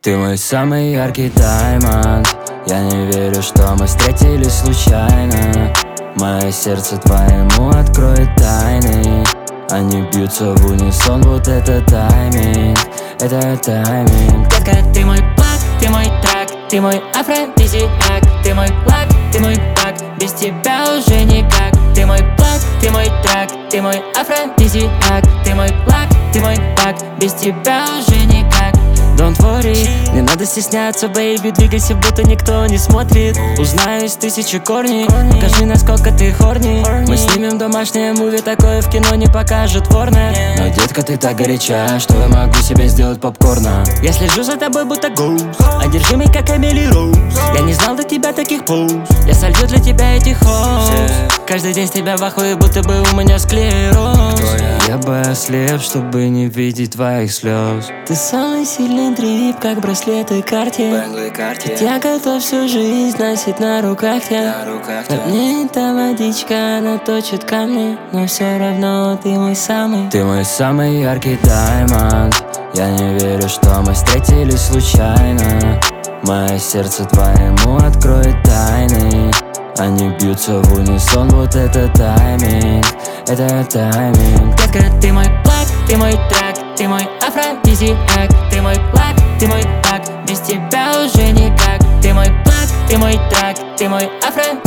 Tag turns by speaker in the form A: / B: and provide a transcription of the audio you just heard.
A: Ты мой самый яркий даймонд. Я не верю, что мы встретились случайно. Мое сердце твоему откроет тайны. Они бьются в унисон, вот это тайминг. Это тайминг.
B: Детка, ты мой плак, ты мой трак, ты мой афродизиак, ты мой лак, ты мой пак, без тебя уже никак. Ты мой плак, ты мой трак, ты мой афродизиак, ты мой лак, ты мой пак, без тебя уже никак. Don't worry, не надо стесняться, бэйби, двигайся, будто никто не смотрит. Узнаю из тысячи корней, покажи, насколько ты хорни. Мы снимем домашнее муви, такое в кино не покажет Warner.
A: Но, детка, ты так горяча, что я могу себе сделать попкорна.
B: Я слежу за тобой, будто гоуз, одержимый, как Эмили Роуз. Я не знал до тебя таких поуз, я солью для тебя этих хоуз. Каждый день с тебя в ахуе, будто бы у меня склероз.
A: Я бы ослеп, чтобы не видеть твоих слез.
B: Ты самый сильный дрип, как браслеты Cartier. Я готов всю жизнь носить на руках тебя. На мне эта водичка, она точит камни, но все равно ты мой самый.
A: Ты мой самый яркий даймонд. Я не верю, что мы встретились случайно. Мое сердце твоему откроет тайны. Они бьются в унисон, вот это тайминг. Это тайминг.
B: Детка, ты мой плак, ты мой трак, ты мой афродизиак, ты мой лак, ты мой пак, без тебя уже никак. Ты мой плак, ты мой трак, ты мой афродизиак.